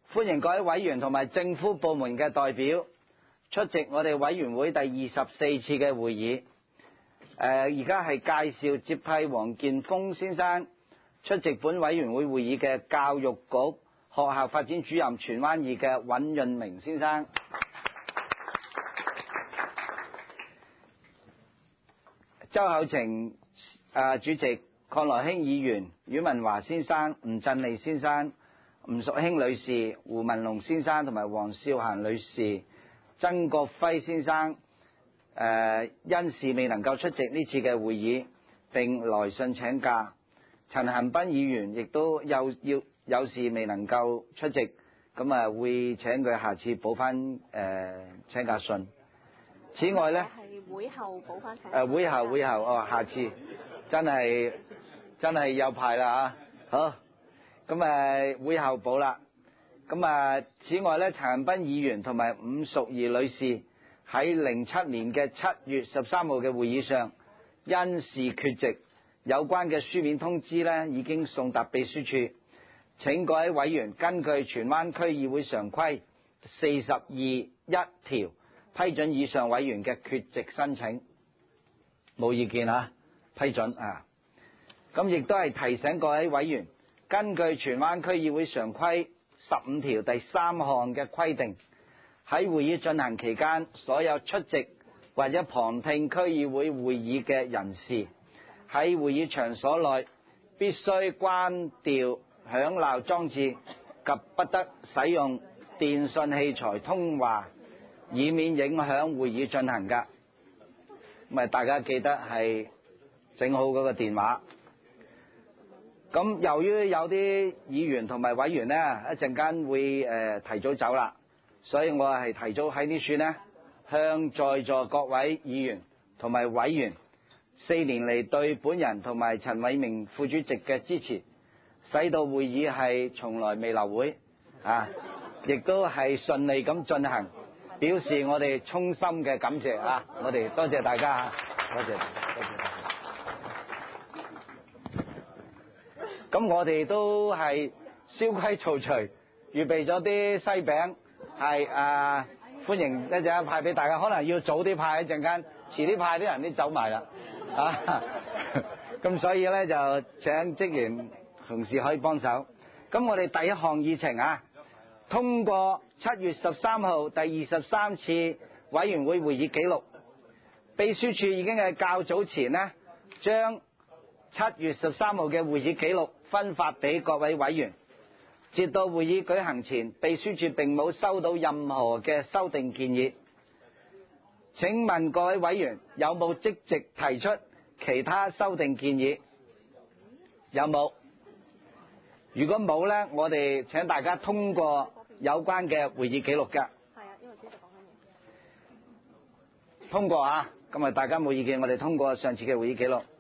歡迎各位委員同埋政府部門嘅代表出席我哋委員會第24次嘅會議。而家係介紹接替黃建鋒先生出席本委員會會議嘅教育局學校發展主任荃灣2嘅尹潤明先生。周厚晴主席、鄺來興議員、阮文華先生、吳振利先生、吳淑卿女士、胡文龍先生同埋黃少嫻女士、曾國輝先生因事未能夠出席呢次嘅會議，並來信請假。陳恒鑌議員亦都有事未能夠出席，咁會請佢下次補翻請假信。此外呢， 係會後補翻請假。 會後下次真係有排啦嚇。好，咁會後補啦。咁此外呢，陳恒鑌議員同埋伍淑儀女士喺07年嘅7月13號嘅會議上因事缺席，有關嘅書面通知呢已經送達秘書處，請各位委員根據荃灣區議會常規42(1)條批准以上委員嘅缺席申請。冇意見啊，批准啊。咁亦都係提醒各位委員，根據荃灣區議會常規15條第3項嘅規定，喺會議進行期間，所有出席或者旁聽區議會會議嘅人士喺會議場所內必須關掉響鬧裝置及不得使用電訊器材通話，以免影響會議進行㗎。咁大家記得係整好嗰個電話。咁由於有啲議員同埋委員呢一陣間會提早走啦，所以我係提早喺呢處呢向在座各位議員同埋委員4年嚟對本人同埋陳偉明副主席嘅支持，使到會議係從來未流會啊，亦都係順利咁進行，表示我哋衷心嘅感謝啊！我哋多謝大家，多謝大家，多謝大家。咁我哋都係蕭規曹隨，預備咗啲西餅，係歡迎一陣間派俾大家，可能要早啲派一陣間，遲啲派啲人都走埋啦啊！咁所以呢，就請職員同事可以幫手。咁我哋第一項議程啊，通過7月13號第23次委員會會議記錄。秘書處已經係較早前呢，將7月13號嘅會議記錄分發俾各位委員。截到會議舉行前，秘書處並冇收到任何嘅修訂建議。請問各位委員有冇積極提出其他修訂建議？有冇？如果冇呢，我哋請大家通過有關嘅會議記錄㗎。係啊，因為主席講緊嘢。通過啊，咁大家冇意見，我哋通過上次嘅會議記錄。